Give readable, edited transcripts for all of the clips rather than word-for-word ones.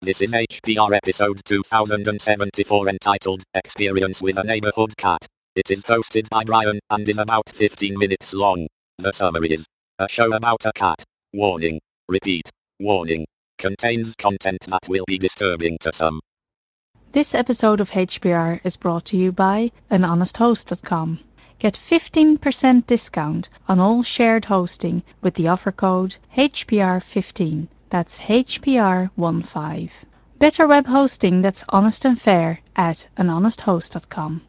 This is HPR episode 2074 entitled Experience with a Neighborhood Cat. It is hosted by Brian and is about 15 minutes long. The summary is a show about a cat. Warning. Repeat. Warning. Contains content that will be disturbing to some. This episode of HPR is brought to you by anhonesthost.com. Get 15% discount on all shared hosting with the offer code HPR15. That's HPR15. Better web hosting that's honest and fair at anhonesthost.com.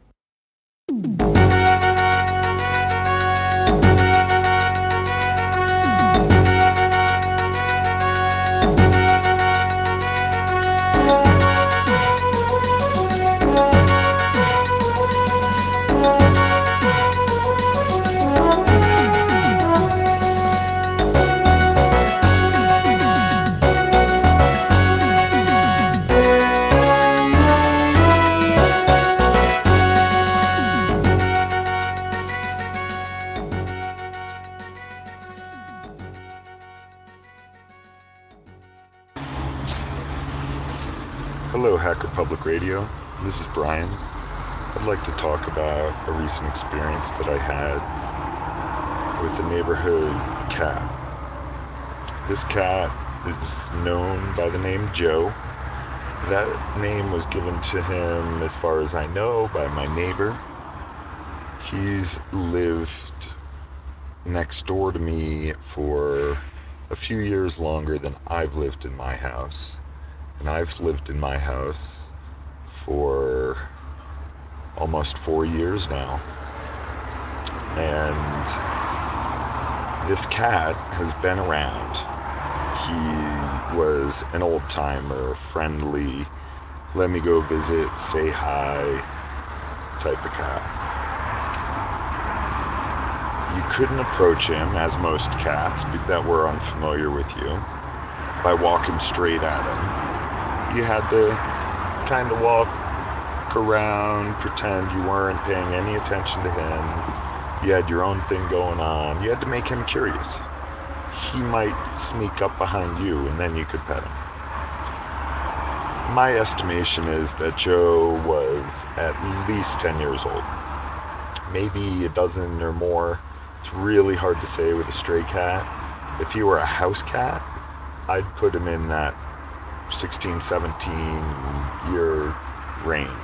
Hello, Hacker Public Radio. This is Brian. I'd like to talk about a recent experience that I had with a neighborhood cat. This cat is known by the name Joe. That name was given to him, as far as I know, by my neighbor. He's lived next door to me for a few years longer than I've lived in my house. And I've lived in my house for almost 4 years now. And this cat has been around. He was an old timer, friendly, let me go visit, say hi type of cat. You couldn't approach him, as most cats that were unfamiliar with you, by walking straight at him. You had to kind of walk around, pretend you weren't paying any attention to him. You had your own thing going on. You had to make him curious. He might sneak up behind you and then you could pet him. My estimation is that Joe was at least 10 years old. Maybe a dozen or more. It's really hard to say with a stray cat. If he were a house cat, I'd put him in that 16, 17 year range.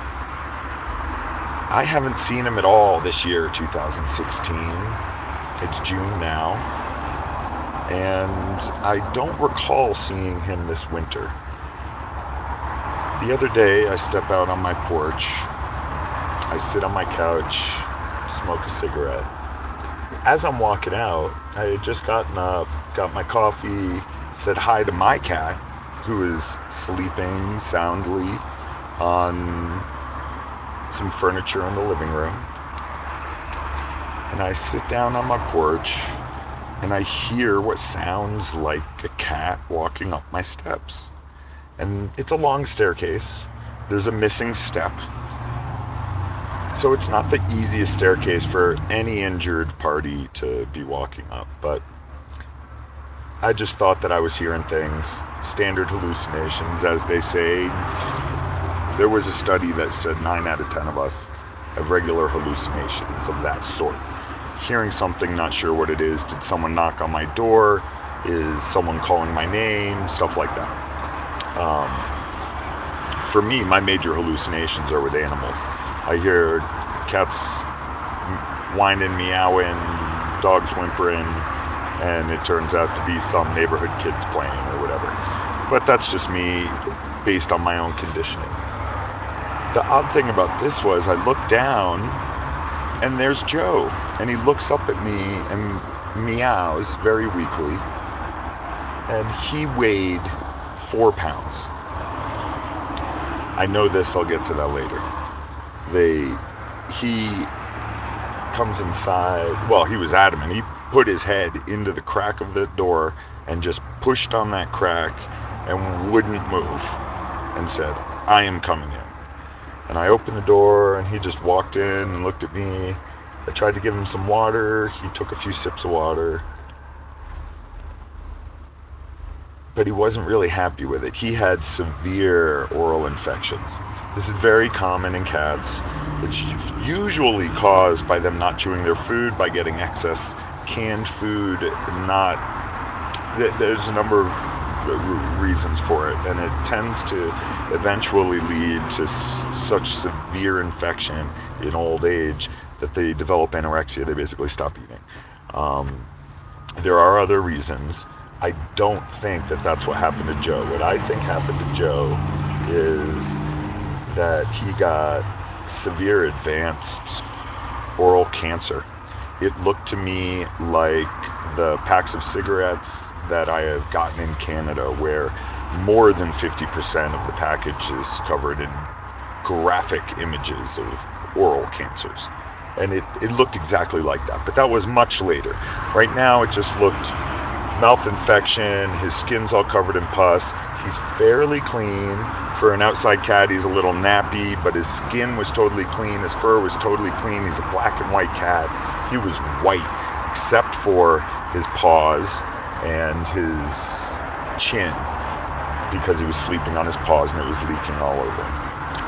I haven't seen him at all this year, 2016. It's June now. And I don't recall seeing him this winter. The other day, I step out on my porch. I sit on my couch, smoke a cigarette. As I'm walking out, I had just gotten up, got my coffee, said hi to my cat, who is sleeping soundly on some furniture in the living room. And I sit down on my porch and I hear what sounds like a cat walking up my steps. And it's a long staircase. There's a missing step. So it's not the easiest staircase for any injured party to be walking up, but I just thought that I was hearing things, standard hallucinations, as they say. There was a study that said 9 out of 10 of us have regular hallucinations of that sort. Hearing something, not sure what it is. Did someone knock on my door? Is someone calling my name? Stuff like that. For me, my major hallucinations are with animals. I hear cats whining, meowing, dogs whimpering, and it turns out to be some neighborhood kids playing or whatever. But that's just me based on my own conditioning. The odd thing about this was I looked down and there's Joe, and he looks up at me and meows very weakly, and he weighed 4 pounds. I know this, I'll get to that later. He comes inside, well, he was adamant. He put his head into the crack of the door and just pushed on that crack and wouldn't move and said, I am coming in. And I opened the door and he just walked in and looked at me. I tried to give him some water. He took a few sips of water. but he wasn't really happy with it. He had severe oral infections. This is very common in cats. It's usually caused by them not chewing their food, by getting excess canned food, there's a number of reasons for it, and it tends to eventually lead to such severe infection in old age that they develop anorexia. They basically stop eating. There are other reasons. I don't think that that's what happened to Joe. What I think happened to Joe is that he got severe advanced oral cancer. It looked to me like the packs of cigarettes that I have gotten in Canada, where more than 50% of the package is covered in graphic images of oral cancers. And it looked exactly like that, but that was much later. Right now, it just looked mouth infection, his skin's all covered in pus. He's fairly clean. For an outside cat, he's a little nappy, but his skin was totally clean, his fur was totally clean. He's a black and white cat. He was white, except for his paws and his chin, because he was sleeping on his paws and it was leaking all over him.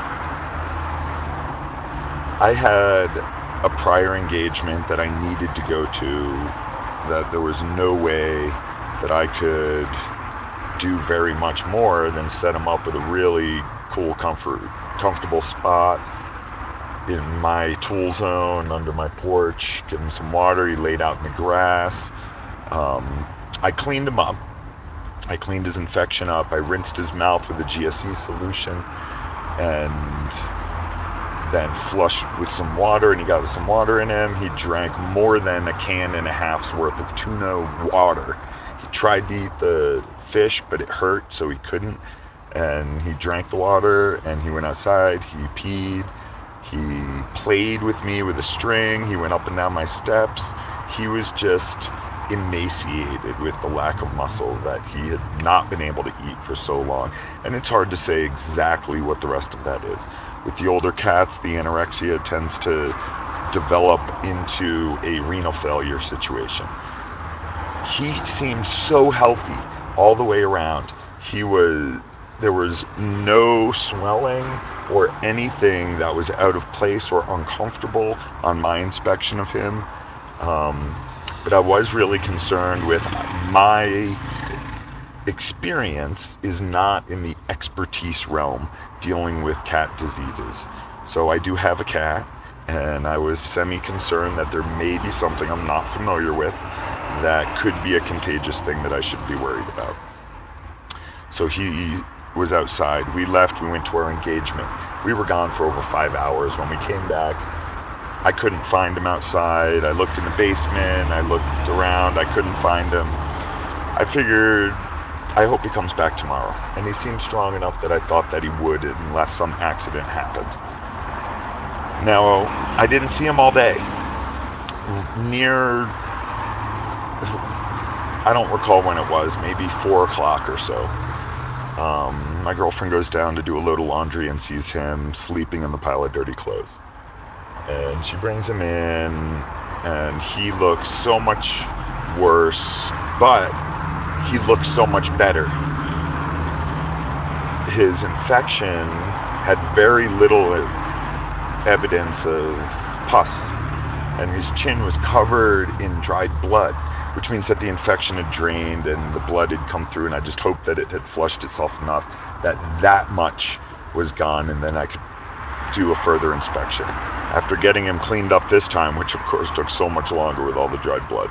I had a prior engagement that I needed to go to, that there was no way that I could do very much more than set him up with a really cool, comfortable spot in my tool zone under my porch, give him some water. He laid out in the grass. I cleaned him up. I cleaned his infection up. I rinsed his mouth with a GSE solution and then flushed with some water, and he got some water in him. He drank more than a can and a half's worth of tuna water. He tried to eat the fish, but it hurt, so he couldn't. And he drank the water, and he went outside. He peed. He played with me with a string. He went up and down my steps. He was just emaciated with the lack of muscle that he had not been able to eat for so long. And it's hard to say exactly what the rest of that is. With the older cats, the anorexia tends to develop into a renal failure situation. He seemed so healthy all the way around. There was no swelling or anything that was out of place or uncomfortable on my inspection of him. But I was really concerned with my experience is not in the expertise realm dealing with cat diseases. So I do have a cat, and I was semi-concerned that there may be something I'm not familiar with that could be a contagious thing that I should be worried about. So he was outside. We left, we went to our engagement. We were gone for over 5 hours. When we came back, I couldn't find him outside. I looked in the basement, I looked around, I couldn't find him. I figured, I hope he comes back tomorrow. And he seemed strong enough that I thought that he would, unless some accident happened. Now, I didn't see him all day. Near, I don't recall when it was, maybe 4 o'clock or so. My girlfriend goes down to do a load of laundry and sees him sleeping in the pile of dirty clothes. And she brings him in, and he looks so much worse, but he looks so much better. His infection had very little evidence of pus, and his chin was covered in dried blood, which means that the infection had drained and the blood had come through, and I just hoped that it had flushed itself enough that much was gone, and then I could do a further inspection. After getting him cleaned up this time, which of course took so much longer with all the dried blood,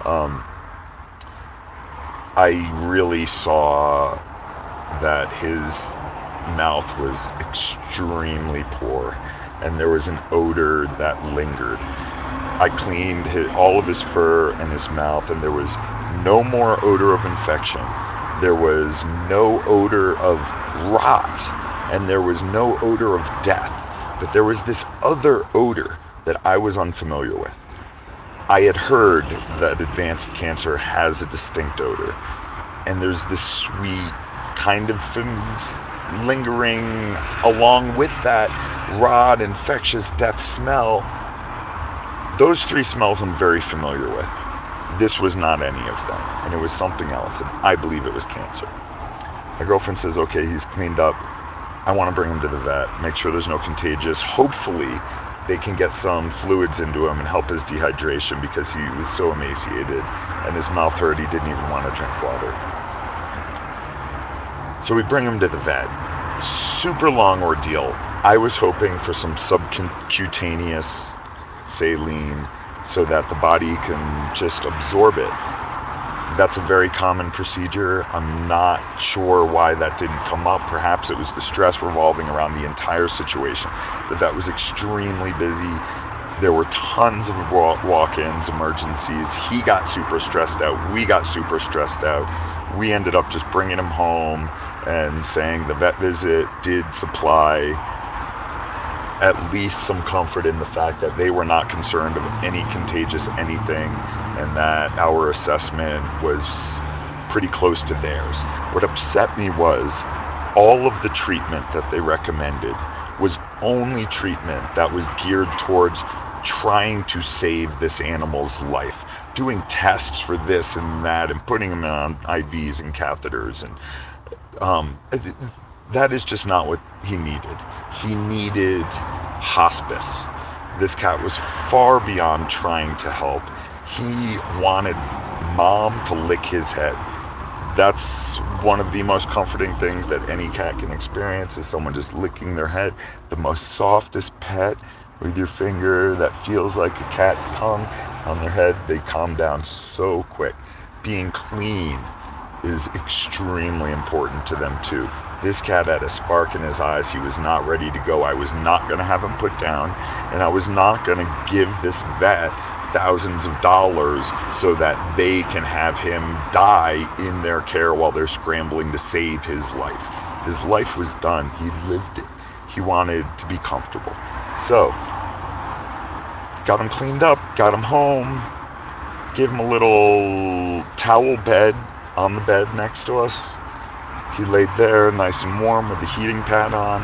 I really saw that his mouth was extremely poor, and there was an odor that lingered. I cleaned all of his fur and his mouth, and there was no more odor of infection. There was no odor of rot, and there was no odor of death. But there was this other odor that I was unfamiliar with. I had heard that advanced cancer has a distinct odor, and there's this sweet kind of lingering along with that rot, infectious death smell. Those three smells I'm very familiar with. This was not any of them, and it was something else, and I believe it was cancer. My girlfriend says, okay, he's cleaned up. I want to bring him to the vet, make sure there's no contagious. Hopefully, they can get some fluids into him and help his dehydration because he was so emaciated and his mouth hurt, he didn't even want to drink water. So we bring him to the vet. Super long ordeal. I was hoping for some subcutaneous saline so that the body can just absorb it. That's a very common procedure. I'm not sure why that didn't come up. Perhaps it was the stress revolving around the entire situation. The vet was extremely busy. There were tons of walk-ins, emergencies. He got super stressed out. We got super stressed out. We ended up just bringing him home and saying the vet visit did supply at least some comfort in the fact that they were not concerned of any contagious anything and that our assessment was pretty close to theirs. What upset me was all of the treatment that they recommended was only treatment that was geared towards trying to save this animal's life, doing tests for this and that and putting him on IVs and catheters, and that is just not what he needed. He needed hospice. This cat was far beyond trying to help. He wanted mom to lick his head. That's one of the most comforting things that any cat can experience, is someone just licking their head. The most softest pet with your finger that feels like a cat tongue on their head, they calm down so quick. Being clean is extremely important to them too. This cat had a spark in his eyes. He was not ready to go. I was not going to have him put down, and I was not going to give this vet thousands of dollars so that they can have him die in their care while they're scrambling to save his life. His life was done. He lived it. He wanted to be comfortable. So, got him cleaned up, got him home, gave him a little towel bed on the bed next to us. He laid there nice and warm with the heating pad on.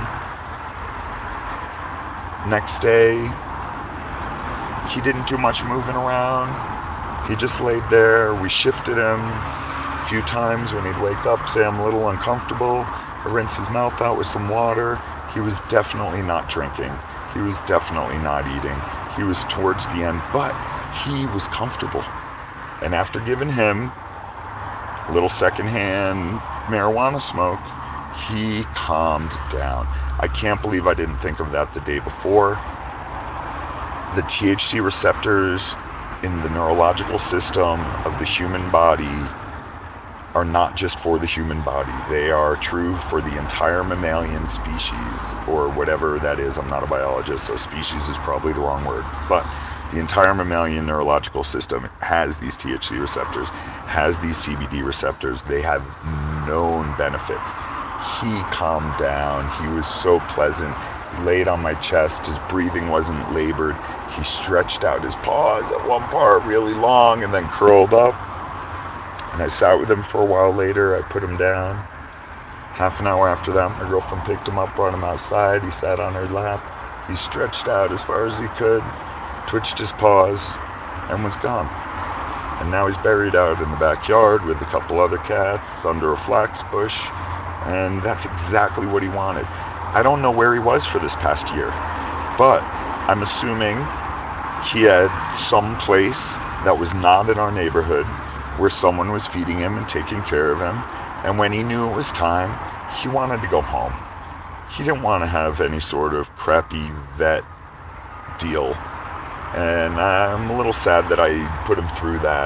Next day, he didn't do much moving around. He just laid there. We shifted him a few times when he'd wake up, say I'm a little uncomfortable, or rinse his mouth out with some water. He was definitely not drinking. He was definitely not eating. He was towards the end, but he was comfortable. And after giving him a little secondhand marijuana smoke, he calmed down. I can't believe I didn't think of that the day before. The THC receptors in the neurological system of the human body are not just for the human body. They are true for the entire mammalian species, or whatever that is. I'm not a biologist, so species is probably the wrong word. But the entire mammalian neurological system has these THC receptors, has these CBD receptors. They have known benefits. He calmed down. He was so pleasant. He laid on my chest. His breathing wasn't labored. He stretched out his paws at one part really long and then curled up. And I sat with him for a while later. I put him down. Half an hour after that, my girlfriend picked him up, brought him outside. He sat on her lap. He stretched out as far as he could, twitched his paws, and was gone. And now he's buried out in the backyard with a couple other cats under a flax bush. And that's exactly what he wanted. I don't know where he was for this past year, but I'm assuming he had some place that was not in our neighborhood where someone was feeding him and taking care of him. And when he knew it was time, he wanted to go home. He didn't want to have any sort of crappy vet deal. And I'm a little sad that I put him through that.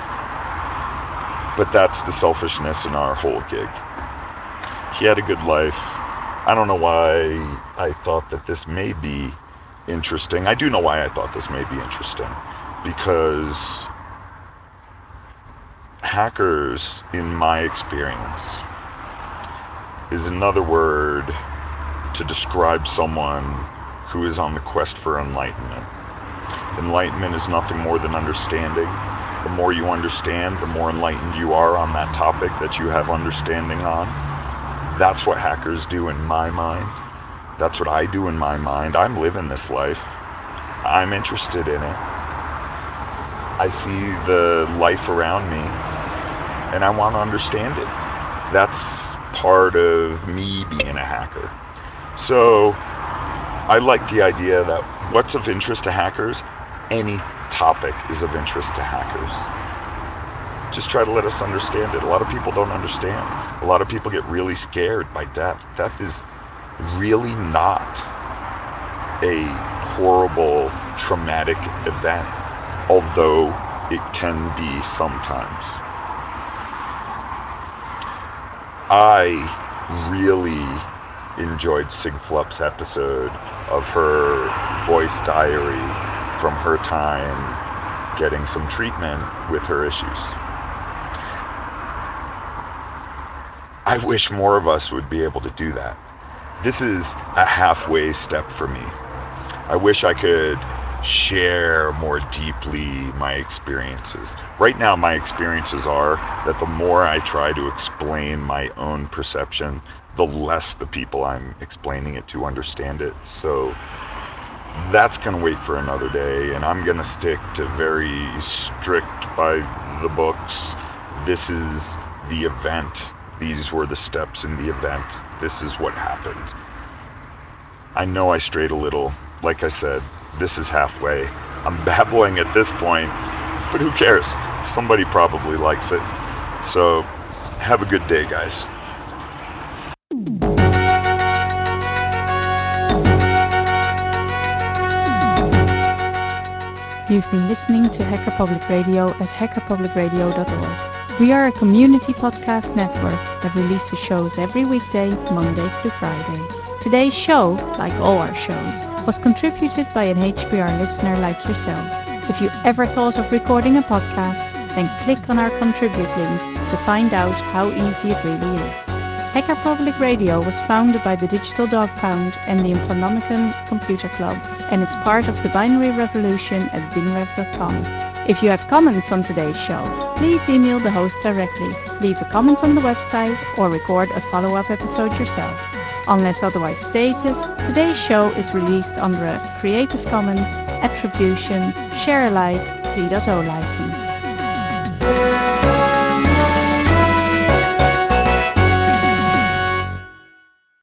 But that's the selfishness in our whole gig. He had a good life. I don't know why I thought that this may be interesting. I do know why I thought this may be interesting. Because hackers, in my experience, is another word to describe someone who is on the quest for enlightenment. Enlightenment is nothing more than understanding. The more you understand, the more enlightened you are on that topic that you have understanding on. That's what hackers do in my mind. That's what I do in my mind. I'm living this life. I'm interested in it. I see the life around me, and I want to understand it. That's part of me being a hacker. So I like the idea that what's of interest to hackers, any topic is of interest to hackers. Just try to let us understand it. A lot of people don't understand. A lot of people get really scared by death. Death is really not a horrible, traumatic event, although it can be sometimes. I really enjoyed Sig Flup's episode of her voice diary from her time getting some treatment with her issues. I wish more of us would be able to do that. This is a halfway step for me. I wish I could share more deeply my experiences. Right now, my experiences are that the more I try to explain my own perception, the less the people I'm explaining it to understand it. So that's going to wait for another day, and I'm going to stick to very strict by the books. This is the event. These were the steps in the event. This is what happened. I know I strayed a little. Like I said, this is halfway. I'm babbling at this point, but who cares? Somebody probably likes it. So, have a good day, guys. You've been listening to Hacker Public Radio at hackerpublicradio.org. We are a community podcast network that releases shows every weekday, Monday through Friday. Today's show, like all our shows, was contributed by an HPR listener like yourself. If you ever thought of recording a podcast, then click on our contribute link to find out how easy it really is. Hacker Public Radio was founded by the Digital Dog Pound and the Infonomicon Computer Club and is part of the binary revolution at bingrev.com. If you have comments on today's show, please email the host directly, leave a comment on the website, or record a follow-up episode yourself. Unless otherwise stated, today's show is released under a Creative Commons Attribution Share Alike 3.0 license.